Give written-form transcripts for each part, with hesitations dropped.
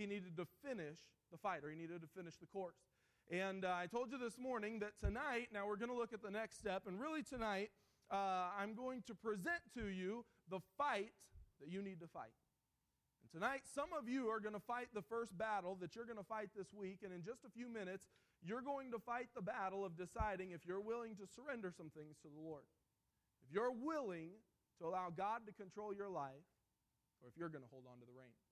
he needed to finish the fight, or he needed to finish the course. And I told you this morning that tonight, now we're going to look at the next step, and really tonight, I'm going to present to you the fight that you need to fight. And tonight, some of you are going to fight the first battle that you're going to fight this week, and in just a few minutes, you're going to fight the battle of deciding if you're willing to surrender some things to the Lord. If you're willing to allow God to control your life, or if you're going to hold on to the reins.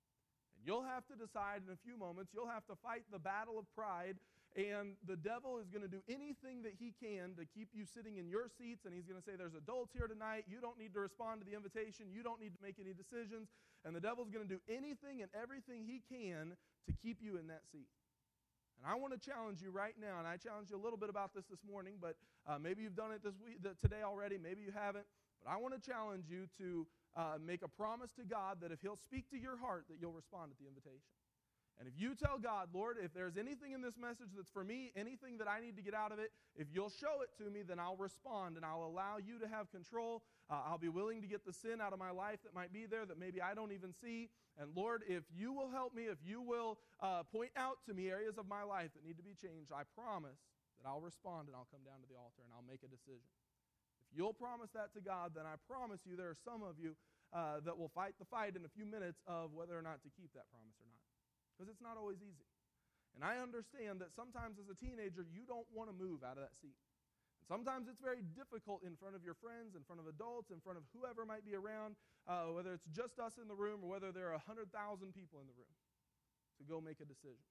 And you'll have to decide in a few moments, you'll have to fight the battle of pride, and the devil is going to do anything that he can to keep you sitting in your seats, and he's going to say, there's adults here tonight, you don't need to respond to the invitation, you don't need to make any decisions, and the devil's going to do anything and everything he can to keep you in that seat. And I want to challenge you right now, and I challenged you a little bit about this morning, but maybe you've done it today already, maybe you haven't, but I want to challenge you to make a promise to God that if he'll speak to your heart, that you'll respond at the invitation. And if you tell God, Lord, if there's anything in this message that's for me, anything that I need to get out of it, if you'll show it to me, then I'll respond and I'll allow you to have control. I'll be willing to get the sin out of my life that might be there that maybe I don't even see. And Lord, if you will help me, if you will point out to me areas of my life that need to be changed, I promise that I'll respond and I'll come down to the altar and I'll make a decision. If you'll promise that to God, then I promise you there are some of you that will fight the fight in a few minutes of whether or not to keep that promise or not. Because it's not always easy. And I understand that sometimes as a teenager, you don't want to move out of that seat. And sometimes it's very difficult in front of your friends, in front of adults, in front of whoever might be around, whether it's just us in the room or whether there are 100,000 people in the room, to go make a decision.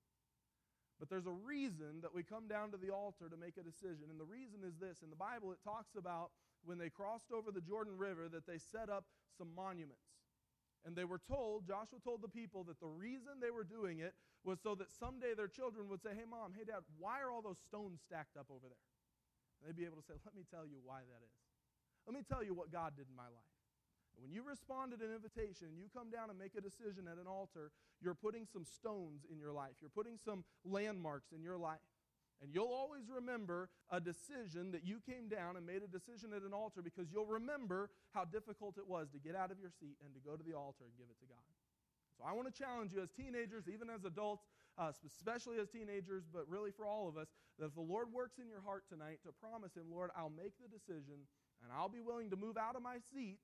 But there's a reason that we come down to the altar to make a decision. And the reason is this. In the Bible, it talks about when they crossed over the Jordan River that they set up some monuments. And they were told, Joshua told the people that the reason they were doing it was so that someday their children would say, hey, Mom, hey, Dad, why are all those stones stacked up over there? And they'd be able to say, let me tell you why that is. Let me tell you what God did in my life. And when you respond to an invitation and you come down and make a decision at an altar, you're putting some stones in your life. You're putting some landmarks in your life. And you'll always remember a decision that you came down and made a decision at an altar because you'll remember how difficult it was to get out of your seat and to go to the altar and give it to God. So I want to challenge you as teenagers, even as adults, especially as teenagers, but really for all of us, that if the Lord works in your heart tonight, to promise him, Lord, I'll make the decision and I'll be willing to move out of my seat.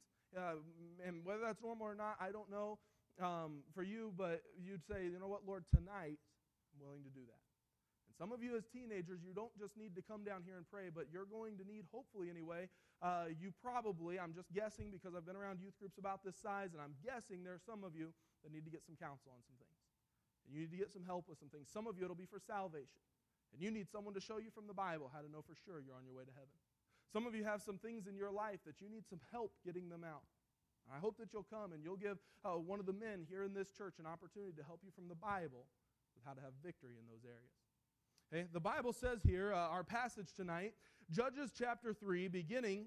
And whether that's normal or not, I don't know for you, but you'd say, you know what, Lord, tonight I'm willing to do that. Some of you as teenagers, you don't just need to come down here and pray, but you're going to need, hopefully anyway, you probably, I'm just guessing because I've been around youth groups about this size, and I'm guessing there are some of you that need to get some counsel on some things. And you need to get some help with some things. Some of you, it'll be for salvation. And you need someone to show you from the Bible how to know for sure you're on your way to heaven. Some of you have some things in your life that you need some help getting them out. And I hope that you'll come and you'll give one of the men here in this church an opportunity to help you from the Bible with how to have victory in those areas. Okay, the Bible says here, our passage tonight, Judges chapter 3, beginning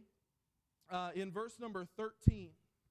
in verse number 13.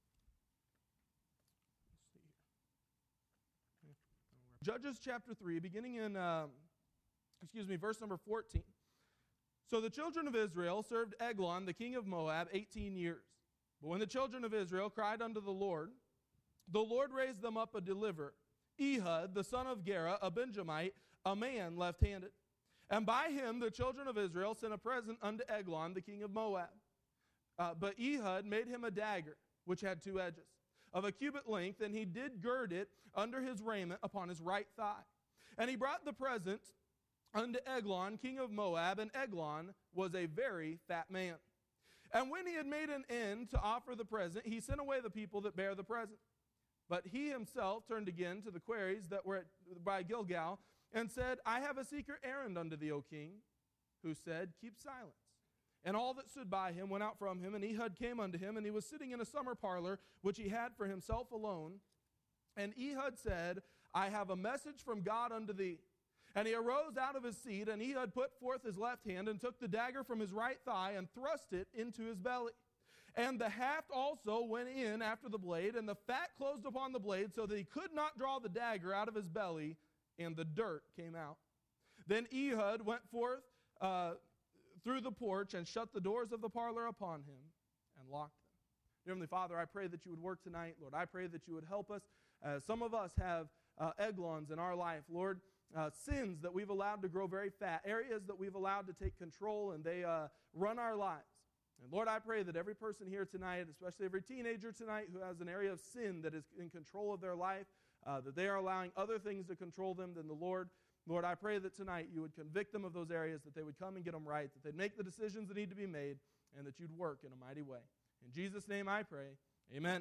Judges chapter 3, beginning in, verse number 14. So the children of Israel served Eglon, the king of Moab, 18 years. But when the children of Israel cried unto the Lord raised them up a deliverer, Ehud, the son of Gera, a Benjamite, a man left-handed. And by him the children of Israel sent a present unto Eglon, the king of Moab. But Ehud made him a dagger, which had two edges, of a cubit length, and he did gird it under his raiment upon his right thigh. And he brought the present unto Eglon, king of Moab, and Eglon was a very fat man. And when he had made an end to offer the present, he sent away the people that bare the present. But he himself turned again to the quarries that were by Gilgal, and said, I have a secret errand unto thee, O king, who said, keep silence. And all that stood by him went out from him, and Ehud came unto him, and he was sitting in a summer parlor, which he had for himself alone. And Ehud said, I have a message from God unto thee. And he arose out of his seat, and Ehud put forth his left hand, and took the dagger from his right thigh, and thrust it into his belly. And the haft also went in after the blade, and the fat closed upon the blade, so that he could not draw the dagger out of his belly, and the dirt came out. Then Ehud went forth through the porch and shut the doors of the parlor upon him and locked them. Dear Heavenly Father, I pray that you would work tonight. Lord, I pray that you would help us. Some of us have Eglons in our life, Lord, sins that we've allowed to grow very fat, areas that we've allowed to take control and they run our lives. And Lord, I pray that every person here tonight, especially every teenager tonight who has an area of sin that is in control of their life, that they are allowing other things to control them than the Lord. Lord, I pray that tonight you would convict them of those areas, that they would come and get them right, that they'd make the decisions that need to be made, and that you'd work in a mighty way. In Jesus' name I pray, amen.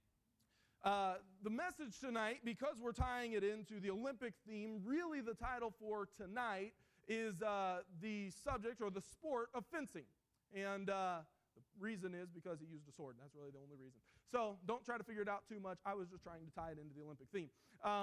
The message tonight, because we're tying it into the Olympic theme, really the title for tonight is the subject or the sport of fencing. And the reason is because he used a sword. That's really the only reason. So don't try to figure it out too much. I was just trying to tie it into the Olympic theme.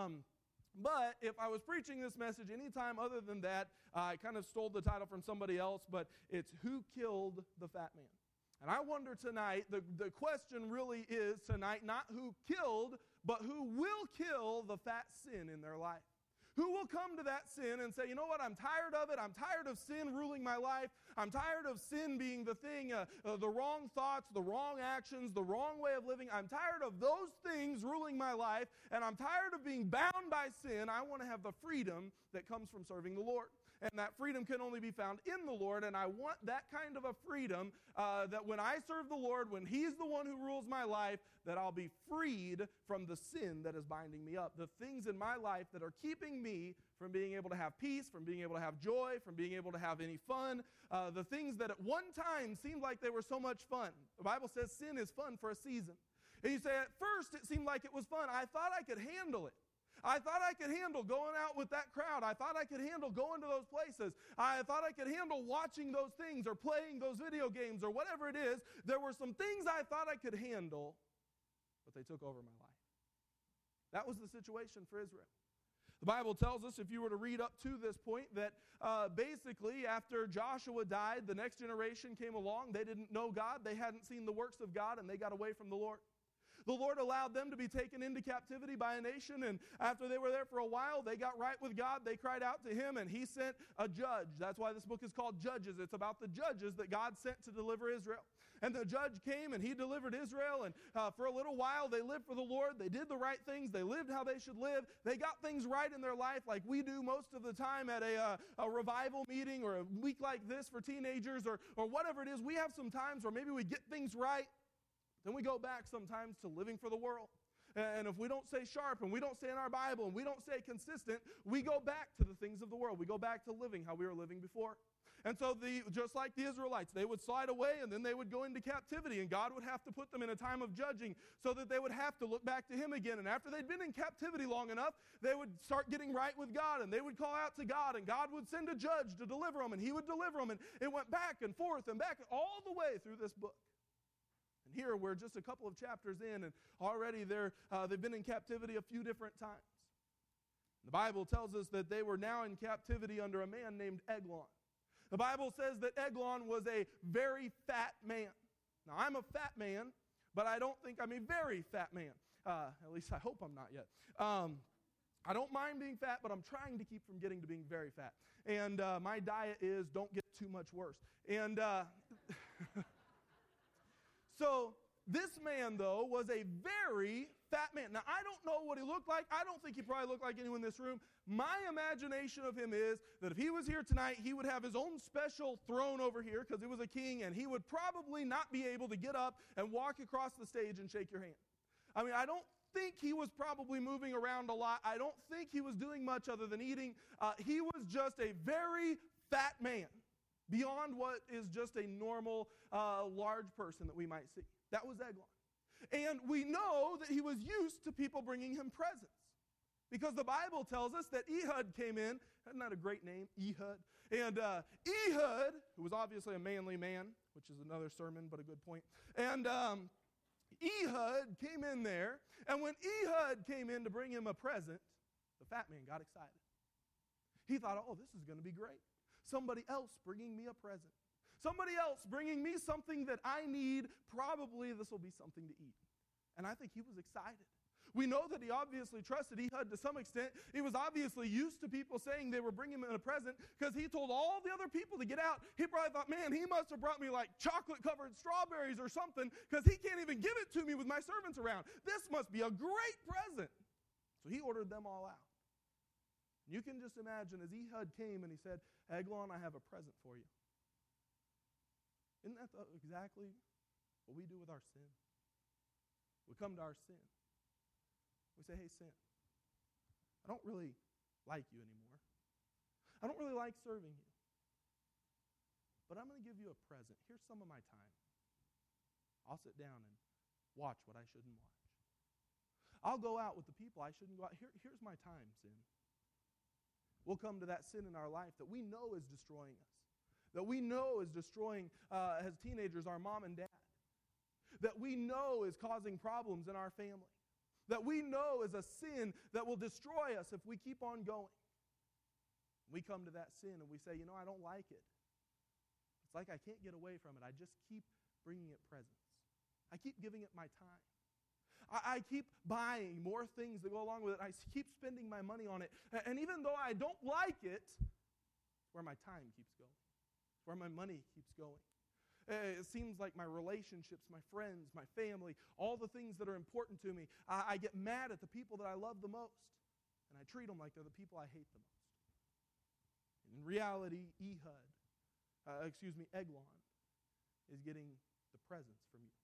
But if I was preaching this message anytime other than that, I kind of stole the title from somebody else, but it's Who Killed the Fat Man? And I wonder tonight, the question really is tonight, not who killed, but who will kill the fat sin in their life. Who will come to that sin and say, you know what, I'm tired of it. I'm tired of sin ruling my life. I'm tired of sin being the thing, the wrong thoughts, the wrong actions, the wrong way of living. I'm tired of those things ruling my life, and I'm tired of being bound by sin. I want to have the freedom that comes from serving the Lord. And that freedom can only be found in the Lord, and I want that kind of a freedom that when I serve the Lord, when He's the one who rules my life, that I'll be freed from the sin that is binding me up. The things in my life that are keeping me from being able to have peace, from being able to have joy, from being able to have any fun, the things that at one time seemed like they were so much fun. The Bible says sin is fun for a season. And you say, at first it seemed like it was fun. I thought I could handle it. I thought I could handle going out with that crowd. I thought I could handle going to those places. I thought I could handle watching those things or playing those video games or whatever it is. There were some things I thought I could handle, but they took over my life. That was the situation for Israel. The Bible tells us, if you were to read up to this point, that basically after Joshua died, the next generation came along. They didn't know God. They hadn't seen the works of God, and they got away from the Lord. The Lord allowed them to be taken into captivity by a nation, and after they were there for a while, they got right with God. They cried out to Him, and He sent a judge. That's why this book is called Judges. It's about the judges that God sent to deliver Israel. And the judge came, and he delivered Israel, and for a little while, they lived for the Lord. They did the right things. They lived how they should live. They got things right in their life like we do most of the time at a revival meeting or a week like this for teenagers or whatever it is. We have some times where maybe we get things right. Then we go back sometimes to living for the world. And if we don't stay sharp and we don't stay in our Bible and we don't stay consistent, we go back to the things of the world. We go back to living how we were living before. And so just like the Israelites, they would slide away and then they would go into captivity, and God would have to put them in a time of judging so that they would have to look back to Him again. And after they'd been in captivity long enough, they would start getting right with God, and they would call out to God, and God would send a judge to deliver them, and He would deliver them. And it went back and forth and back all the way through this book. And here we're just a couple of chapters in, and already they've been in captivity a few different times. The Bible tells us that they were now in captivity under a man named Eglon. The Bible says that Eglon was a very fat man. Now, I'm a fat man, but I don't think I'm a very fat man. At least I hope I'm not yet. I don't mind being fat, but I'm trying to keep from getting to being very fat. And my diet is don't get too much worse. And so this man, though, was a very fat man. Now, I don't know what he looked like. I don't think he probably looked like anyone in this room. My imagination of him is that if he was here tonight, he would have his own special throne over here because he was a king, and he would probably not be able to get up and walk across the stage and shake your hand. I mean, I don't think he was probably moving around a lot. I don't think he was doing much other than eating. He was just a very fat man, beyond what is just a normal large person that we might see. That was Eglon. And we know that he was used to people bringing him presents, because the Bible tells us that Ehud came in. Isn't that a great name, Ehud? And Ehud, who was obviously a manly man, which is another sermon, but a good point. And Ehud came in there, and when Ehud came in to bring him a present, the fat man got excited. He thought, oh, this is going to be great. Somebody else bringing me a present. Somebody else bringing me something that I need. Probably this will be something to eat. And I think he was excited. We know that he obviously trusted Ehud to some extent. He was obviously used to people saying they were bringing him a present, because he told all the other people to get out. He probably thought, man, he must have brought me like chocolate-covered strawberries or something, because he can't even give it to me with my servants around. This must be a great present. So he ordered them all out. You can just imagine as Ehud came and he said, Eglon, I have a present for you. Isn't that exactly what we do with our sin? We come to our sin. We say, hey, sin, I don't really like you anymore. I don't really like serving you. But I'm going to give you a present. Here's some of my time. I'll sit down and watch what I shouldn't watch. I'll go out with the people I shouldn't go out. Here's my time, sin. We'll come to that sin in our life that we know is destroying us, that we know is destroying, as teenagers, our mom and dad, that we know is causing problems in our family, that we know is a sin that will destroy us if we keep on going. We come to that sin and we say, I don't like it. It's like I can't get away from it. I just keep bringing it presents. I keep giving it my time. I keep buying more things that go along with it. I keep spending my money on it. And even though I don't like it, it's where my time keeps going. It's where my money keeps going. It seems like my relationships, my friends, my family, all the things that are important to me, I get mad at the people that I love the most. And I treat them like they're the people I hate the most. In reality, Eglon is getting the presents from you.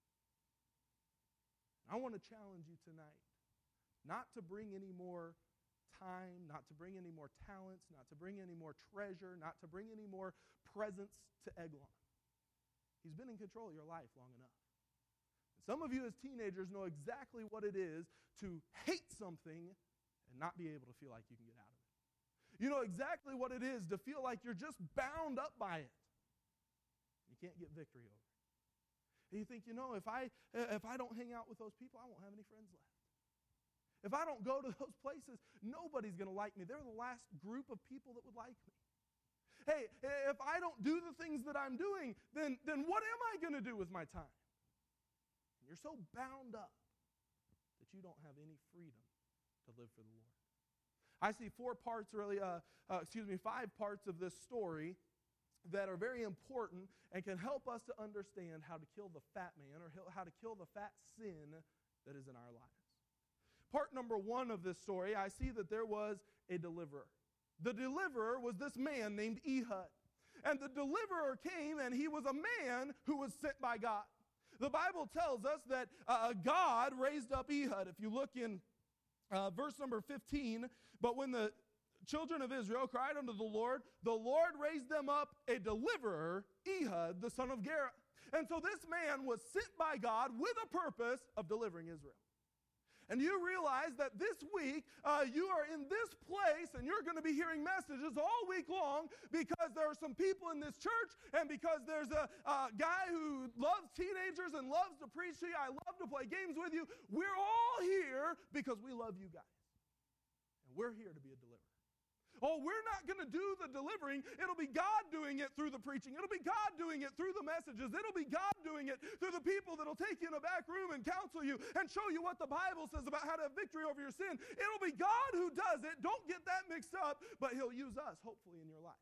I want to challenge you tonight not to bring any more time, not to bring any more talents, not to bring any more treasure, not to bring any more presents to Eglon. He's been in control of your life long enough. And some of you as teenagers know exactly what it is to hate something and not be able to feel like you can get out of it. You know exactly what it is to feel like you're just bound up by it. You can't get victory over it. And you think, if I don't hang out with those people, I won't have any friends left. If I don't go to those places, nobody's going to like me. They're the last group of people that would like me. Hey, if I don't do the things that I'm doing, then what am I going to do with my time? And you're so bound up that you don't have any freedom to live for the Lord. I see 5 parts of this story that are very important and can help us to understand how to kill the fat man or how to kill the fat sin that is in our lives. Part number 1 of this story, I see that there was a deliverer. The deliverer was this man named Ehud. And the deliverer came, and he was a man who was sent by God. The Bible tells us that God raised up Ehud. If you look in verse number 15, but when the children of Israel cried unto the Lord raised them up a deliverer, Ehud, the son of Gera. And so this man was sent by God with a purpose of delivering Israel. And you realize that this week you are in this place and you're going to be hearing messages all week long because there are some people in this church and because there's a guy who loves teenagers and loves to preach to you. I love to play games with you. We're all here because we love you guys. And we're here to be a deliverer. Oh, we're not going to do the delivering. It'll be God doing it through the preaching. It'll be God doing it through the messages. It'll be God doing it through the people that'll take you in a back room and counsel you and show you what the Bible says about how to have victory over your sin. It'll be God who does it. Don't get that mixed up, but he'll use us, hopefully, in your life.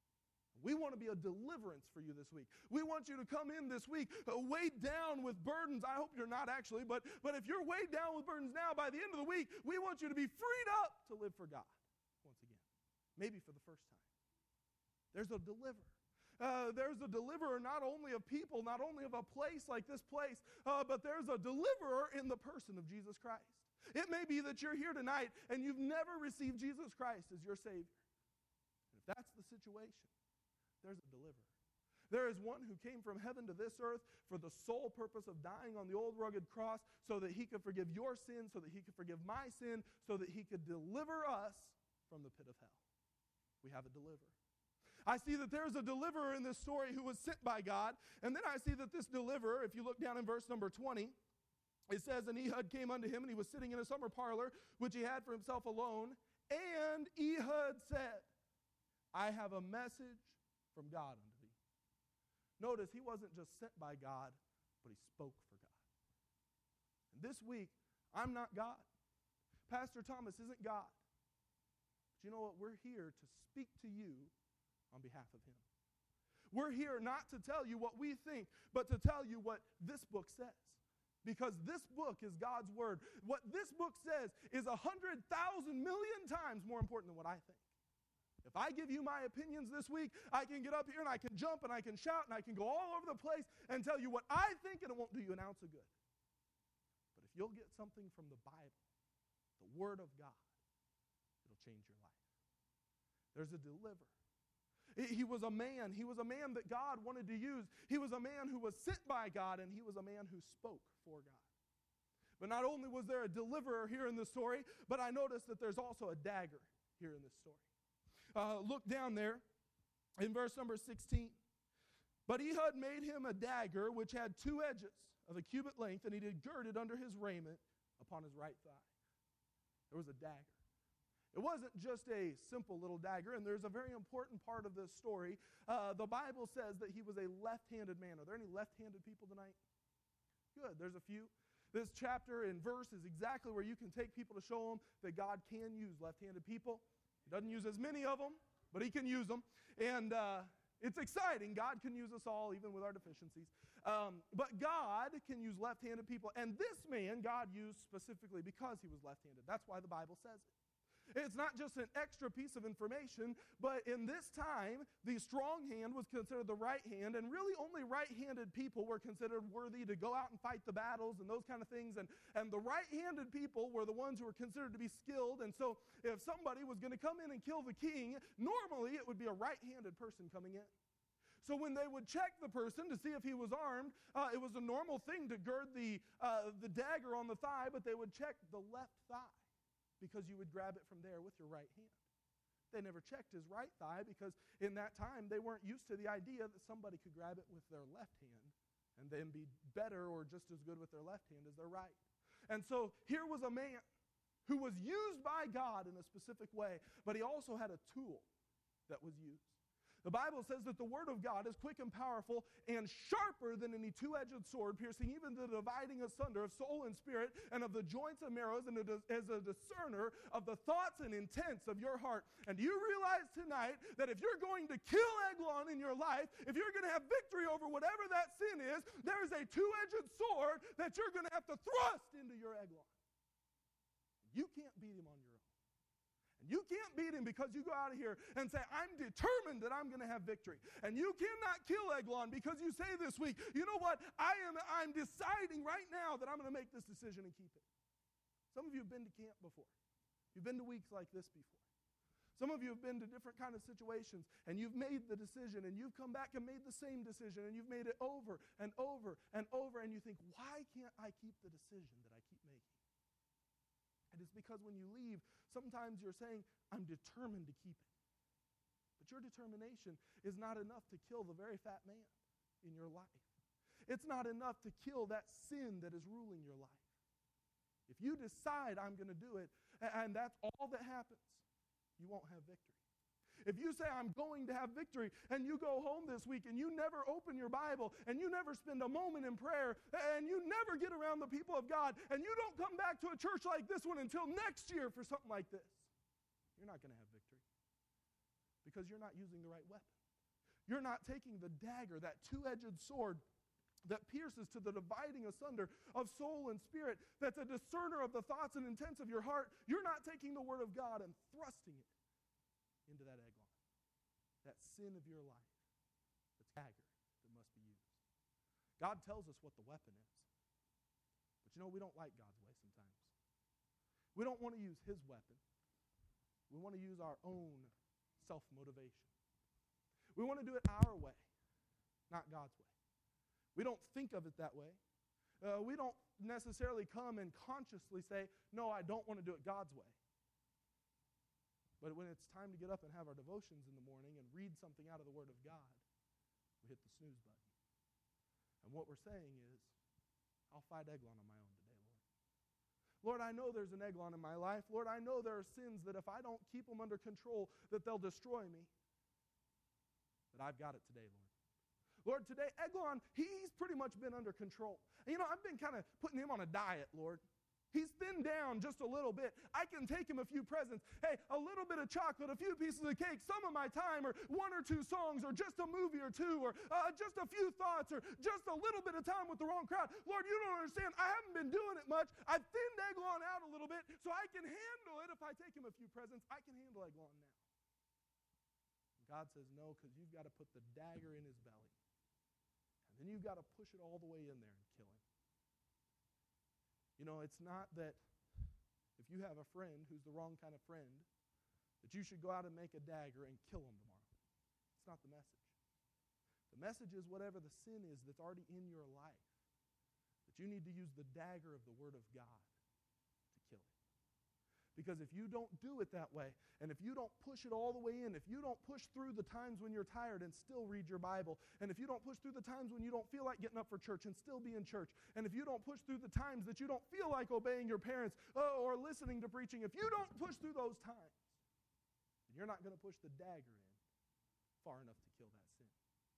We want to be a deliverance for you this week. We want you to come in this week weighed down with burdens. I hope you're not actually, but if you're weighed down with burdens now, by the end of the week, we want you to be freed up to live for God once again. Maybe for the first time. There's a deliverer. There's a deliverer not only of people, not only of a place like this place, but there's a deliverer in the person of Jesus Christ. It may be that you're here tonight and you've never received Jesus Christ as your Savior. And if that's the situation, there's a deliverer. There is one who came from heaven to this earth for the sole purpose of dying on the old rugged cross so that he could forgive your sin, so that he could forgive my sin, so that he could deliver us from the pit of hell. We have a deliverer. I see that there's a deliverer in this story who was sent by God. And then I see that this deliverer, if you look down in verse number 20, it says, and Ehud came unto him, and he was sitting in a summer parlor, which he had for himself alone. And Ehud said, I have a message from God unto thee. Notice he wasn't just sent by God, but he spoke for God. And this week, I'm not God. Pastor Thomas isn't God. But you know what? We're here to speak to you on behalf of him. We're here not to tell you what we think, but to tell you what this book says. because this book is God's word. What this book says is 100,000 million times more important than what I think. If I give you my opinions this week, I can get up here and I can jump and I can shout and I can go all over the place and tell you what I think, and it won't do you an ounce of good. But if you'll get something from the Bible, the Word of God, it'll change your life. There's a deliverer. He was a man. He was a man that God wanted to use. He was a man who was sent by God, and he was a man who spoke for God. But not only was there a deliverer here in this story, but I noticed that there's also a dagger here in this story. Look down there in verse number 16. But Ehud made him a dagger which had 2 edges of a cubit length, and he did gird it under his raiment upon his right thigh. There was a dagger. It wasn't just a simple little dagger, and there's a very important part of this story. The Bible says that he was a left-handed man. Are there any left-handed people tonight? Good, there's a few. This chapter and verse is exactly where you can take people to show them that God can use left-handed people. He doesn't use as many of them, but he can use them. And it's exciting. God can use us all, even with our deficiencies. But God can use left-handed people. And this man, God used specifically because he was left-handed. That's why the Bible says it. It's not just an extra piece of information, but in this time, the strong hand was considered the right hand, and really only right-handed people were considered worthy to go out and fight the battles and those kind of things. And the right-handed people were the ones who were considered to be skilled. And so if somebody was going to come in and kill the king, normally it would be a right-handed person coming in. So when they would check the person to see if he was armed, it was a normal thing to gird the dagger on the thigh, but they would check the left thigh, because you would grab it from there with your right hand. They never checked his right thigh because in that time they weren't used to the idea that somebody could grab it with their left hand and then be better or just as good with their left hand as their right. And so here was a man who was used by God in a specific way, but he also had a tool that was used. The Bible says that the Word of God is quick and powerful and sharper than any two-edged sword, piercing even the dividing asunder of soul and spirit and of the joints and marrows, and it is as a discerner of the thoughts and intents of your heart. And do you realize tonight that if you're going to kill Eglon in your life, if you're going to have victory over whatever that sin is, there is a two-edged sword that you're going to have to thrust into your Eglon. You can't beat him on your own. You can't beat him because you go out of here and say, I'm determined that I'm going to have victory. And you cannot kill Eglon because you say this week, you know what, I'm deciding right now that I'm going to make this decision and keep it. Some of you have been to camp before. You've been to weeks like this before. Some of you have been to different kind of situations, and you've made the decision, and you've come back and made the same decision, and you've made it over and over and over, and you think, why can't I keep the decision that I keep making? And it's because when you leave, sometimes you're saying, I'm determined to keep it. But your determination is not enough to kill the very fat man in your life. It's not enough to kill that sin that is ruling your life. If you decide I'm going to do it, and that's all that happens, you won't have victory. If you say, I'm going to have victory, and you go home this week, and you never open your Bible, and you never spend a moment in prayer, and you never get around the people of God, and you don't come back to a church like this one until next year for something like this, you're not going to have victory. Because you're not using the right weapon. You're not taking the dagger, that two-edged sword that pierces to the dividing asunder of soul and spirit, that's a discerner of the thoughts and intents of your heart. You're not taking the Word of God and thrusting it into that Eglon, that sin of your life, that's dagger that must be used. God tells us what the weapon is. But you know, we don't like God's way sometimes. We don't want to use his weapon. We want to use our own self-motivation. We want to do it our way, not God's way. We don't think of it that way. We don't necessarily come and consciously say, no, I don't want to do it God's way. But when it's time to get up and have our devotions in the morning and read something out of the Word of God, we hit the snooze button. And what we're saying is, I'll fight Eglon on my own today, Lord. Lord, I know there's an Eglon in my life. Lord, I know there are sins that if I don't keep them under control, that they'll destroy me. But I've got it today, Lord. Lord, today, Eglon, he's pretty much been under control. And I've been kind of putting him on a diet, Lord. He's thinned down just a little bit. I can take him a few presents. Hey, a little bit of chocolate, a few pieces of cake, some of my time, or one or two songs, or just a movie or two, or just a few thoughts, or just a little bit of time with the wrong crowd. Lord, you don't understand. I haven't been doing it much. I've thinned Eglon out a little bit, so I can handle it. If I take him a few presents, I can handle Eglon now. And God says, no, because you've got to put the dagger in his belly. And then you've got to push it all the way in there and kill him. You know, it's not that if you have a friend who's the wrong kind of friend, that you should go out and make a dagger and kill him tomorrow. It's not the message. The message is whatever the sin is that's already in your life, that you need to use the dagger of the Word of God to kill it. Because if you don't do it that way, and if you don't push it all the way in, if you don't push through the times when you're tired and still read your Bible, and if you don't push through the times when you don't feel like getting up for church and still be in church, and if you don't push through the times that you don't feel like obeying your parents or listening to preaching, if you don't push through those times, then you're not going to push the dagger in far enough to kill that sin.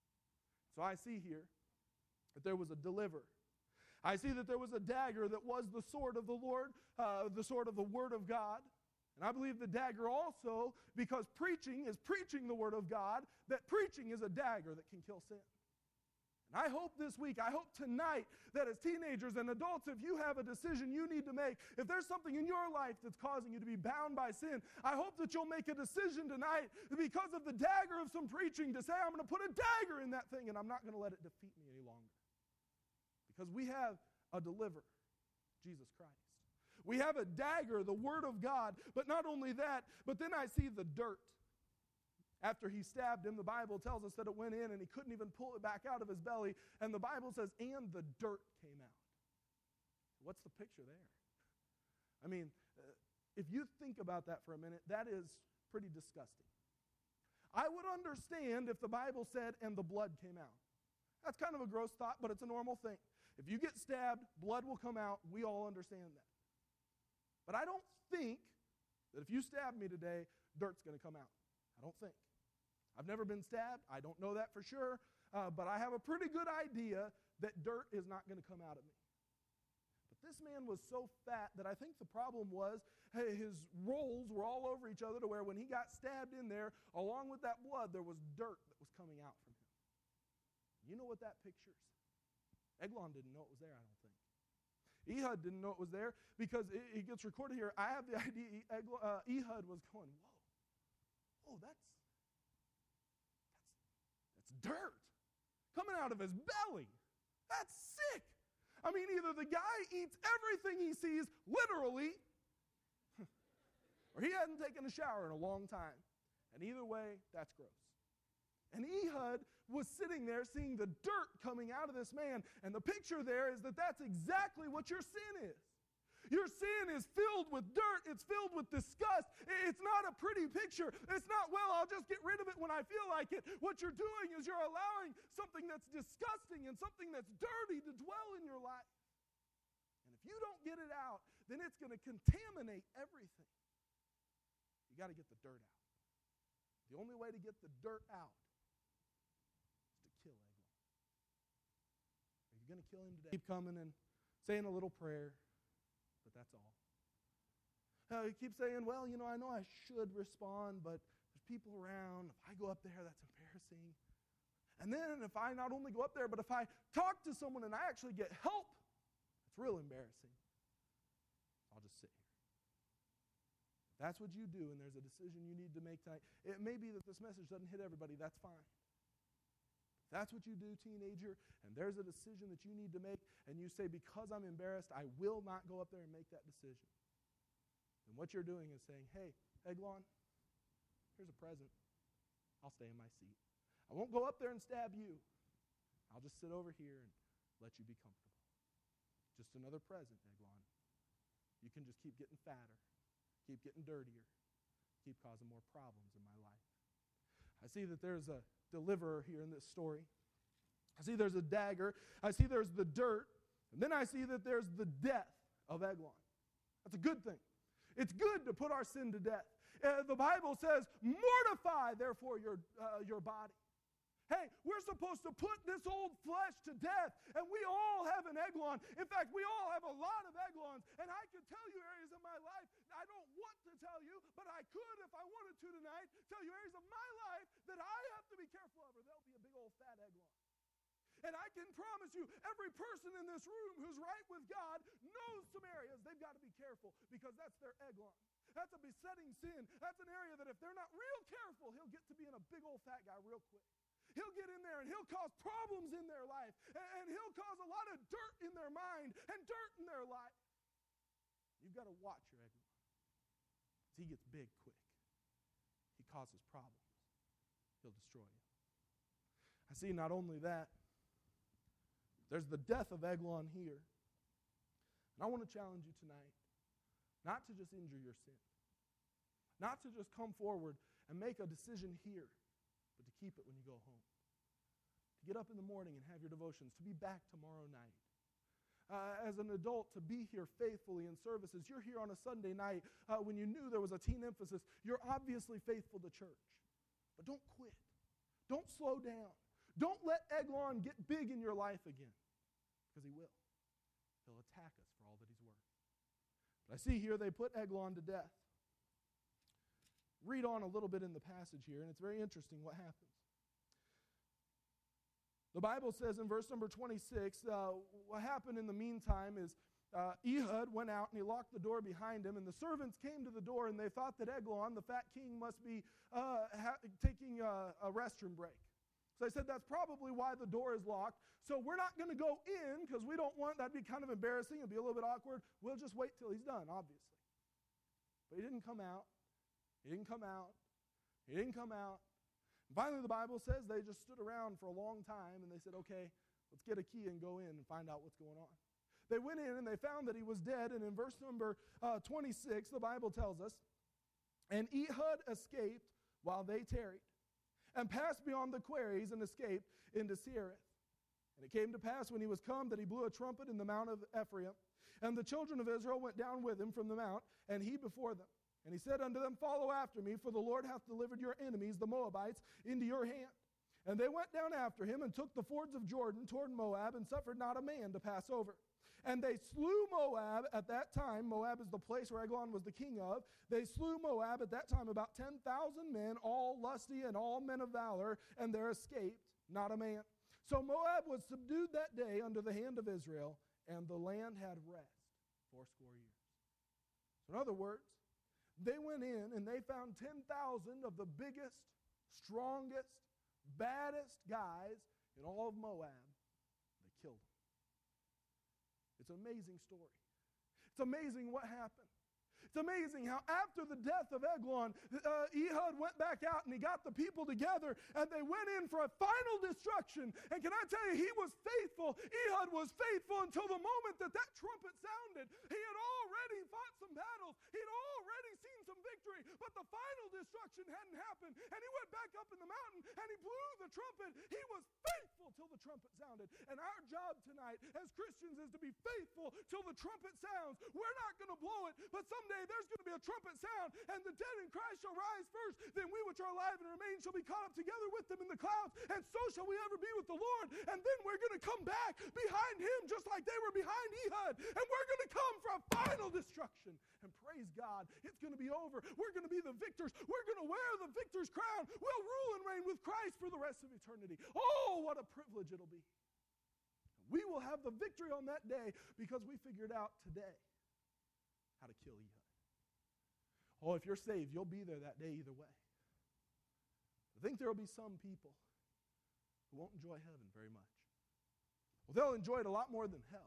So I see here that there was a deliverer. I see that there was a dagger that was the sword of the Lord, the sword of the Word of God. And I believe the dagger also, because preaching is preaching the Word of God, that preaching is a dagger that can kill sin. And I hope this week, I hope tonight, that as teenagers and adults, if you have a decision you need to make, if there's something in your life that's causing you to be bound by sin, I hope that you'll make a decision tonight because of the dagger of some preaching to say, I'm going to put a dagger in that thing and I'm not going to let it defeat me any longer. Because we have a deliverer, Jesus Christ. We have a dagger, the Word of God, but not only that, but then I see the dirt. After he stabbed him, the Bible tells us that it went in and he couldn't even pull it back out of his belly, and the Bible says, and the dirt came out. What's the picture there? I mean, if you think about that for a minute, that is pretty disgusting. I would understand if the Bible said, and the blood came out. That's kind of a gross thought, but it's a normal thing. If you get stabbed, blood will come out. We all understand that. But I don't think that if you stab me today, dirt's going to come out. I don't think. I've never been stabbed. I don't know that for sure. But I have a pretty good idea that dirt is not going to come out of me. But this man was so fat that I think the problem was his rolls were all over each other to where when he got stabbed in there, along with that blood, there was dirt that was coming out from him. You know what that pictures? Eglon didn't know it was there, I don't think. Ehud didn't know it was there because it gets recorded here. I have the idea Ehud was going, whoa, that's dirt coming out of his belly. That's sick. I mean, either the guy eats everything he sees, literally, or he hasn't taken a shower in a long time. And either way, that's gross. And Ehud was sitting there seeing the dirt coming out of this man. And the picture there is that that's exactly what your sin is. Your sin is filled with dirt. It's filled with disgust. It's not a pretty picture. It's not, well, I'll just get rid of it when I feel like it. What you're doing is you're allowing something that's disgusting and something that's dirty to dwell in your life. And if you don't get it out, then it's going to contaminate everything. You got to get the dirt out. The only way to get the dirt out is to kill Eglon. Are you going to kill him today? Keep coming and saying a little prayer. But that's all. You keep saying, well, I know I should respond, but there's people around. If I go up there, that's embarrassing. And then if I not only go up there, but if I talk to someone and I actually get help, it's real embarrassing. I'll just sit here. If that's what you do and there's a decision you need to make tonight, it may be that this message doesn't hit everybody. That's fine. That's what you do, teenager, and there's a decision that you need to make, and you say, because I'm embarrassed, I will not go up there and make that decision. And what you're doing is saying, hey, Eglon, here's a present. I'll stay in my seat. I won't go up there and stab you. I'll just sit over here and let you be comfortable. Just another present, Eglon. You can just keep getting fatter, keep getting dirtier, keep causing more problems in my life. I see that there's a deliverer here in this story. I see there's a dagger. I see there's the dirt. And then I see that there's the death of Eglon. That's a good thing. It's good to put our sin to death. The Bible says, mortify, therefore, your body. Hey, we're supposed to put this old flesh to death, and we all have an Eglon. In fact, we all have a lot of Eglons, and I could tell you areas of my life I don't want to tell you, but I could, if I wanted to tonight, tell you areas of my life that I have to be careful of, or there'll be a big old fat Eglon. And I can promise you, every person in this room who's right with God knows some areas they've got to be careful, because that's their Eglon. That's a besetting sin. That's an area that if they're not real careful, he'll get to being a big old fat guy real quick. He'll get in there and he'll cause problems in their life, and he'll cause a lot of dirt in their mind and dirt in their life. You've got to watch your Eglon, because he gets big quick. He causes problems. He'll destroy you. I see not only that, there's the death of Eglon here. And I want to challenge you tonight not to just injure your sin, not to just come forward and make a decision here, but to keep it when you go home. To get up in the morning and have your devotions, to be back tomorrow night. As an adult, to be here faithfully in services. You're here on a Sunday night when you knew there was a teen emphasis. You're obviously faithful to church. But don't quit. Don't slow down. Don't let Eglon get big in your life again, because he will. He'll attack us for all that he's worth. But I see here they put Eglon to death. Read on a little bit in the passage here, and it's very interesting what happens. The Bible says in verse number 26, what happened in the meantime is Ehud went out and he locked the door behind him, and the servants came to the door, and they thought that Eglon, the fat king, must be taking a restroom break. So they said, that's probably why the door is locked. So we're not going to go in because we don't want, that'd be kind of embarrassing. It'd be a little bit awkward. We'll just wait till he's done, obviously. But he didn't come out. He didn't come out. He didn't come out. And finally, the Bible says they just stood around for a long time, and they said, okay, let's get a key and go in and find out what's going on. They went in, and they found that he was dead. And in verse number 26, the Bible tells us, and Ehud escaped while they tarried, and passed beyond the quarries and escaped into Seirith. And it came to pass when he was come that he blew a trumpet in the mount of Ephraim, and the children of Israel went down with him from the mount, and he before them. And he said unto them, follow after me, for the Lord hath delivered your enemies, the Moabites, into your hand. And they went down after him, and took the fords of Jordan toward Moab, and suffered not a man to pass over. And they slew Moab at that time. Moab is the place where Eglon was the king of. They slew Moab at that time about 10,000 men, all lusty and all men of valor, and there escaped not a man. So Moab was subdued that day under the hand of Israel, and the land had rest 80 years. So in other words, they went in and they found 10,000 of the biggest, strongest, baddest guys in all of Moab. They killed them. It's an amazing story. It's amazing what happened. It's amazing how after the death of Eglon, Ehud went back out and he got the people together, and they went in for a final destruction. And can I tell you, he was faithful. Ehud was faithful until the moment that trumpet sounded. He had already fought some battles. He had already seen some victory, but the final destruction hadn't happened. And he went back up in the mountain and he blew the trumpet. He was faithful till the trumpet sounded. And our job tonight as Christians is to be faithful till the trumpet sounds. We're not going to blow it, but someday there's going to be a trumpet sound, and the dead in Christ shall rise first. Then we which are alive and remain shall be caught up together with them in the clouds, and so shall we ever be with the Lord. And then we're going to come back behind him just like they were behind Ehud, and we're going to come for a final destruction. And praise God, it's going to be over. We're going to be the victors. We're going to wear the victor's crown. We'll rule and reign with Christ for the rest of eternity. Oh, what a privilege it'll be. We will have the victory on that day because we figured out today how to kill Ehud. Oh, if you're saved, you'll be there that day either way. I think there will be some people who won't enjoy heaven very much. Well, they'll enjoy it a lot more than hell.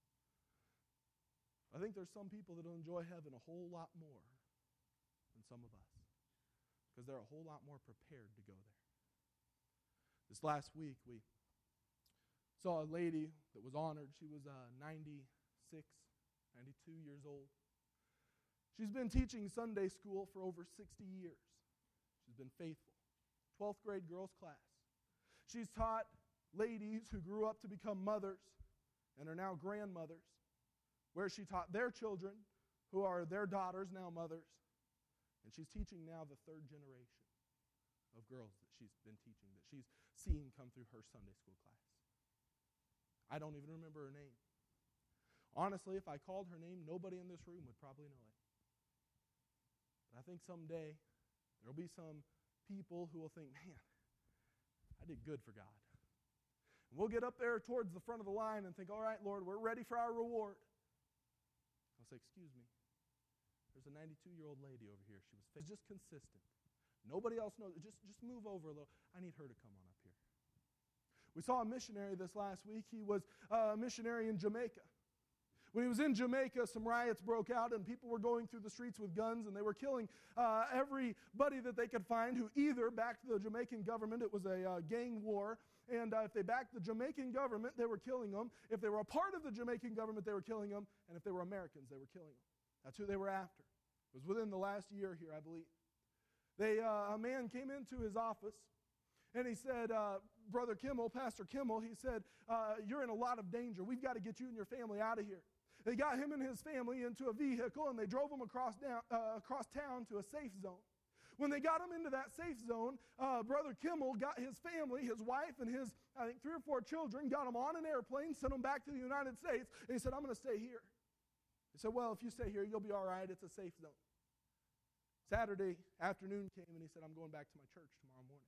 I think there's some people that will enjoy heaven a whole lot more than some of us, because they're a whole lot more prepared to go there. This last week, we saw a lady that was honored. She was 92 years old. She's been teaching Sunday school for over 60 years. She's been faithful. 12th grade girls class. She's taught ladies who grew up to become mothers and are now grandmothers, where she taught their children who are their daughters, now mothers. And she's teaching now the third generation. of girls that she's been teaching, that she's seen come through her Sunday school class. I don't even remember her name. Honestly, if I called her name, nobody in this room would probably know it. But I think someday there will be some people who will think, man, I did good for God. And we'll get up there towards the front of the line and think, all right, Lord, we're ready for our reward. I'll say, excuse me, there's a 92-year-old lady over here. She was just consistent. Nobody else knows. Just move over a little. I need her to come on up here. We saw a missionary this last week. He was a missionary in Jamaica. When he was in Jamaica, some riots broke out, and people were going through the streets with guns, and they were killing everybody that they could find who either backed the Jamaican government. It was a gang war, and if they backed the Jamaican government, they were killing them. If they were a part of the Jamaican government, they were killing them, and if they were Americans, they were killing them. That's who they were after. It was within the last year here, I believe. A man came into his office, and he said, Brother Kimmel, Pastor Kimmel, he said, you're in a lot of danger. We've got to get you and your family out of here. They got him and his family into a vehicle, and they drove him across town to a safe zone. When they got him into that safe zone, Brother Kimmel got his family, his wife, and his, I think, 3 or 4 children, got them on an airplane, sent them back to the United States, and he said, I'm going to stay here. He said, well, if you stay here, you'll be all right. It's a safe zone. Saturday afternoon came, and he said, I'm going back to my church tomorrow morning.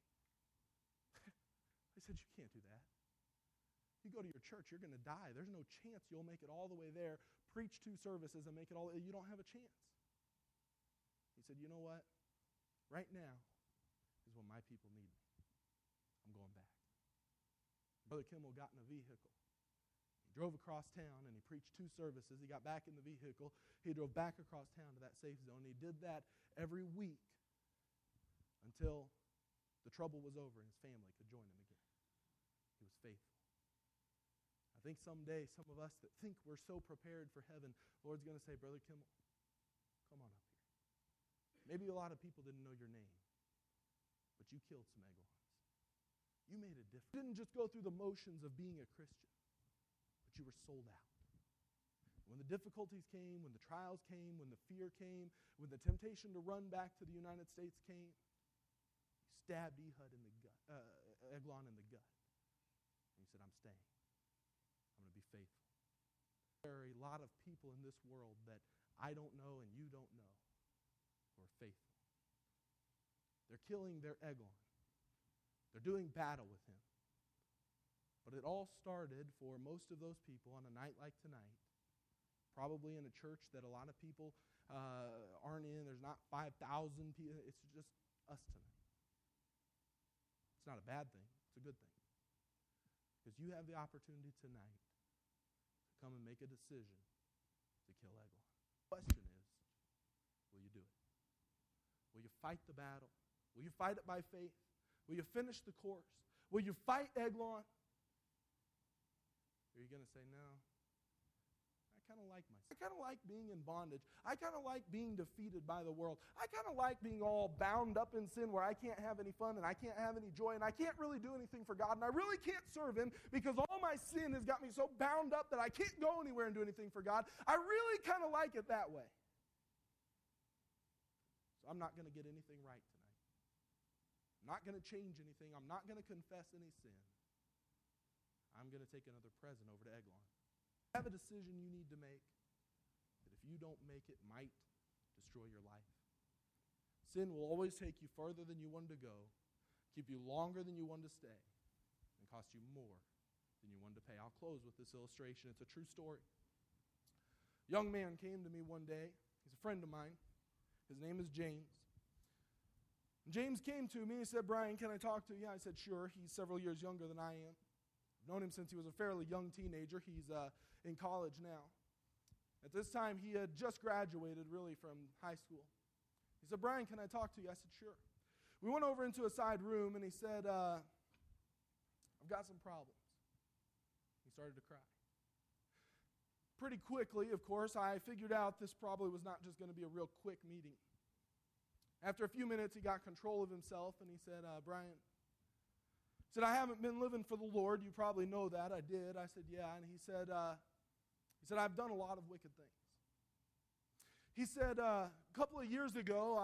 I said, you can't do that. You go to your church, you're going to die. There's no chance you'll make it all the way there, preach 2 services, and make it all. You don't have a chance. He said, you know what? Right now is when my people need me. I'm going back. Brother Kimmel got in a vehicle. He drove across town, and he preached 2 services. He got back in the vehicle. He drove back across town to that safe zone. He did that every week until the trouble was over and his family could join him again. He was faithful. I think someday some of us that think we're so prepared for heaven, Lord's going to say, Brother Kimmel, come on up here. Maybe a lot of people didn't know your name, but you killed some Eglons. You made a difference. You didn't just go through the motions of being a Christian, but you were sold out. When the difficulties came, when the trials came, when the fear came, when the temptation to run back to the United States came, you stabbed Eglon in the gut. And you said, I'm staying. I'm going to be faithful. There are a lot of people in this world that I don't know and you don't know who are faithful. They're killing their Eglon. They're doing battle with him. But it all started for most of those people on a night like tonight, probably in a church that a lot of people aren't in. There's not 5,000 people. It's just us tonight. It's not a bad thing. It's a good thing. Because you have the opportunity tonight to come and make a decision to kill Eglon. The question is, will you do it? Will you fight the battle? Will you fight it by faith? Will you finish the course? Will you fight Eglon? Or are you going to say, no, I kind of like myself. I kind of like being in bondage. I kind of like being defeated by the world. I kind of like being all bound up in sin where I can't have any fun and I can't have any joy and I can't really do anything for God and I really can't serve him because all my sin has got me so bound up that I can't go anywhere and do anything for God. I really kind of like it that way. So I'm not going to get anything right tonight. I'm not going to change anything. I'm not going to confess any sin. I'm going to take another present over to Eglon. You have a decision you need to make that if you don't make it might destroy your life. Sin will always take you further than you wanted to go, keep you longer than you wanted to stay, and cost you more than you wanted to pay. I'll close with this illustration. It's a true story. A young man came to me one day. He's a friend of mine. His name is James. James came to me and said, Brian, can I talk to you? I said, sure. He's several years younger than I am. I've known him since he was a fairly young teenager. He's in college now. At this time, he had just graduated, really, from high school. He said, Brian, can I talk to you? I said, sure. We went over into a side room, and he said, I've got some problems. He started to cry. Pretty quickly, of course, I figured out this probably was not just going to be a real quick meeting. After a few minutes, he got control of himself, and he said, Brian, he said, I haven't been living for the Lord. You probably know that. I did. I said, yeah. And he said, I've done a lot of wicked things. He said, a couple of years ago, I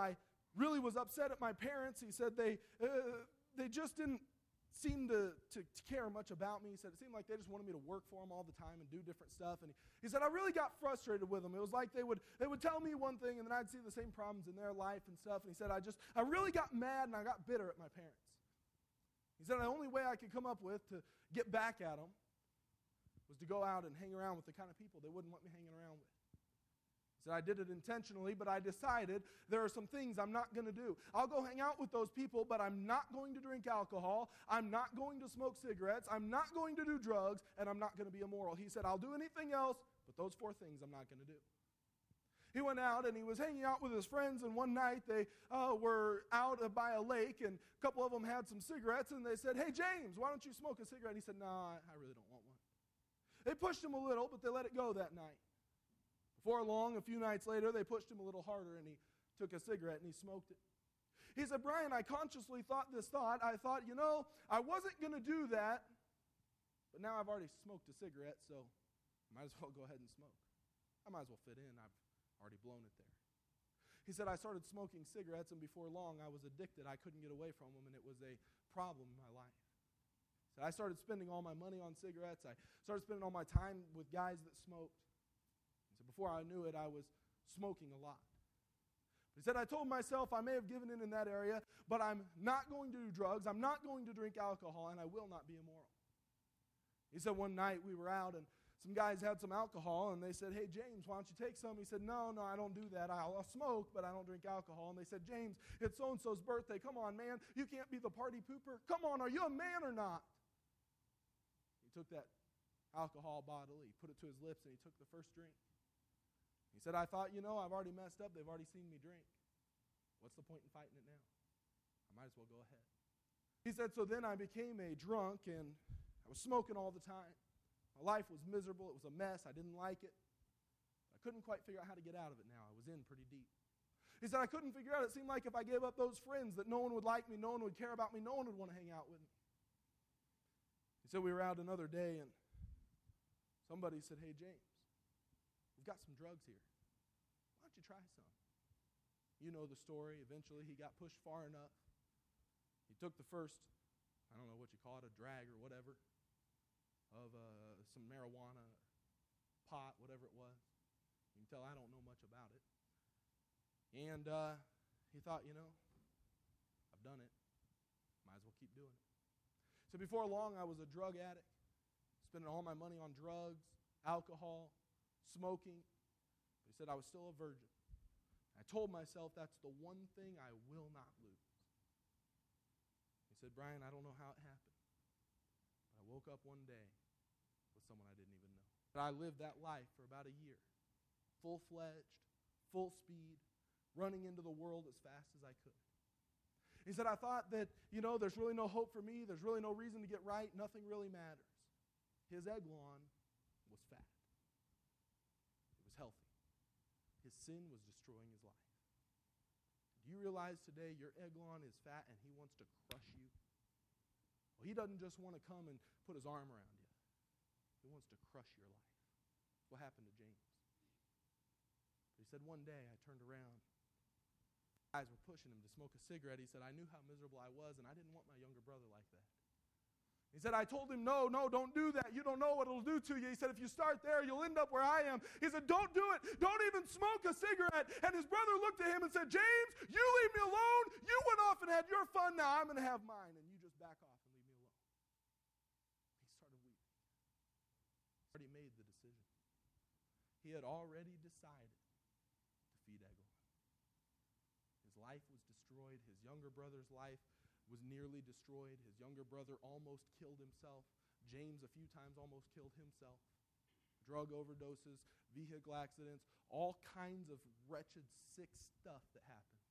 really was upset at my parents. He said they just didn't seem to care much about me. He said it seemed like they just wanted me to work for them all the time and do different stuff. And he said I really got frustrated with them. It was like they would tell me one thing and then I'd see the same problems in their life and stuff. And he said I really got mad and I got bitter at my parents. He said the only way I could come up with to get back at them was to go out and hang around with the kind of people they wouldn't want me hanging around with. He said I did it intentionally, but I decided there are some things I'm not going to do. I'll go hang out with those people, but I'm not going to drink alcohol. I'm not going to smoke cigarettes. I'm not going to do drugs, and I'm not going to be immoral. He said I'll do anything else, but those 4 things I'm not going to do. He went out and he was hanging out with his friends, and one night they were out by a lake, and a couple of them had some cigarettes, and they said, "Hey, James, why don't you smoke a cigarette?" And he said, "No, I really don't want one." They pushed him a little, but they let it go that night. Before long, a few nights later, they pushed him a little harder, and he took a cigarette and he smoked it. He said, "Brian, I consciously thought this thought. I thought, I wasn't going to do that, but now I've already smoked a cigarette, so I might as well go ahead and smoke. I might as well fit in. I've already blown it there." He said, "I started smoking cigarettes, and before long, I was addicted. I couldn't get away from them, and it was a problem in my life." He said, "I started spending all my money on cigarettes. I started spending all my time with guys that smoked. He said, before I knew it, I was smoking a lot. He said, I told myself I may have given in that area, but I'm not going to do drugs, I'm not going to drink alcohol, and I will not be immoral." He said one night we were out, and some guys had some alcohol, and they said, "Hey, James, why don't you take some?" He said, No, I don't do that. I'll smoke, but I don't drink alcohol." And they said, "James, it's so-and-so's birthday. Come on, man. You can't be the party pooper. Come on, are you a man or not?" He took that alcohol bottle, he put it to his lips, and he took the first drink. He said, "I thought, I've already messed up. They've already seen me drink. What's the point in fighting it now? I might as well go ahead." He said, "So then I became a drunk, and I was smoking all the time. My life was miserable. It was a mess. I didn't like it. I couldn't quite figure out how to get out of it now. I was in pretty deep." He said, "I couldn't figure out. It seemed like if I gave up those friends that no one would like me, no one would care about me, no one would want to hang out with me." He said, "We were out another day, and somebody said, 'Hey, James, we've got some drugs here. Why don't you try some?' You know the story. Eventually, he got pushed far enough. He took the first, I don't know what you call it, a drag or whatever, of some marijuana, pot, whatever it was. You can tell I don't know much about it. And he thought, I've done it. Might as well keep doing it." So before long, I was a drug addict, spending all my money on drugs, alcohol, smoking. But he said I was still a virgin. I told myself that's the one thing I will not lose. He said, "Brian, I don't know how it happened, but I woke up one day with someone I didn't even know." But I lived that life for about a year, full-fledged, full speed, running into the world as fast as I could. He said, "I thought that, there's really no hope for me. There's really no reason to get right. Nothing really matters." His Eglon was fat. It was healthy. His sin was destroying his life. Do you realize today your Eglon is fat and he wants to crush you? Well, he doesn't just want to come and put his arm around you. He wants to crush your life. That's what happened to James. He said, one day I turned around. Guys were pushing him to smoke a cigarette. He said, I knew how miserable I was, and I didn't want my younger brother like that. He said, I told him, no, don't do that. You don't know what it'll do to you. He said, if you start there, you'll end up where I am. He said, don't do it. Don't even smoke a cigarette. And his brother looked at him and said, James, you leave me alone. You went off and had your fun. Now I'm going to have mine, and you just back off and leave me alone. He started weeping. He already made the decision. He had already decided to feed Eglon. His life was destroyed. His younger brother's life was nearly destroyed. His younger brother almost killed himself. James a few times almost killed himself. Drug overdoses, vehicle accidents, all kinds of wretched, sick stuff that happened.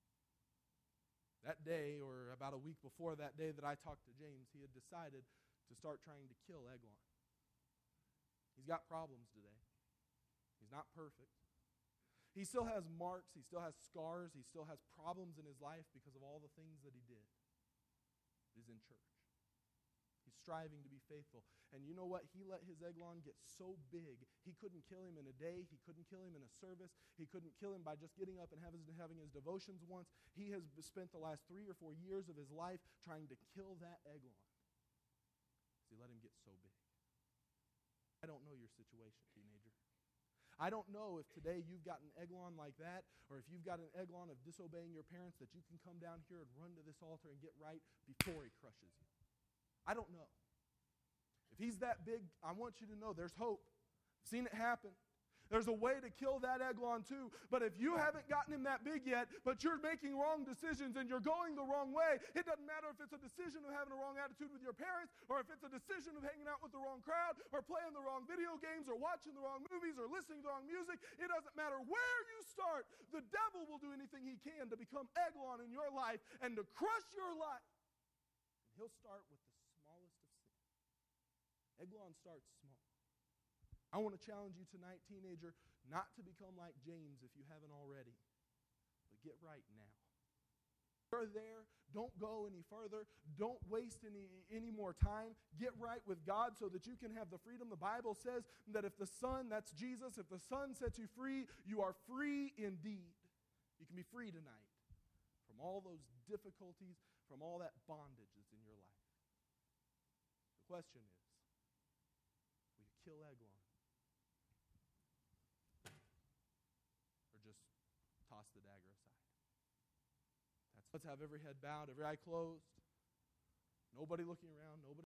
That day, or about a week before that day that I talked to James, he had decided to start trying to kill Eglon. He's got problems today. He's not perfect. He still has marks. He still has scars. He still has problems in his life because of all the things that he did. He's in church. He's He's striving to be faithful. And you know what? He let his Eglon get so big, he couldn't kill him in a day. He couldn't kill him in a service. He couldn't kill him by just getting up and having his devotions once. He has spent the last 3 or 4 years of his life trying to kill that Eglon. He let him get so big. I don't know your situation, teenager. I don't know if today you've got an Eglon like that, or if you've got an Eglon of disobeying your parents, that you can come down here and run to this altar and get right before he crushes you. I don't know. If he's that big, I want you to know there's hope. I've seen it happen. There's a way to kill that Eglon too. But if you haven't gotten him that big yet, but you're making wrong decisions and you're going the wrong way, it doesn't matter if it's a decision of having a wrong attitude with your parents, or if it's a decision of hanging out with the wrong crowd, or playing the wrong video games, or watching the wrong movies, or listening to the wrong music. It doesn't matter where you start. The devil will do anything he can to become Eglon in your life and to crush your life. And he'll start with the smallest of sins. Eglon starts small. I want to challenge you tonight, teenager, not to become like James if you haven't already, but get right now. You're there. Don't go any further. Don't waste any more time. Get right with God so that you can have the freedom. The Bible says that if the Son, that's Jesus, if the Son sets you free, you are free indeed. You can be free tonight from all those difficulties, from all that bondage that's in your life. The question is, will you kill Eglon? Toss the dagger aside. Let's have every head bowed, every eye closed. Nobody looking around, nobody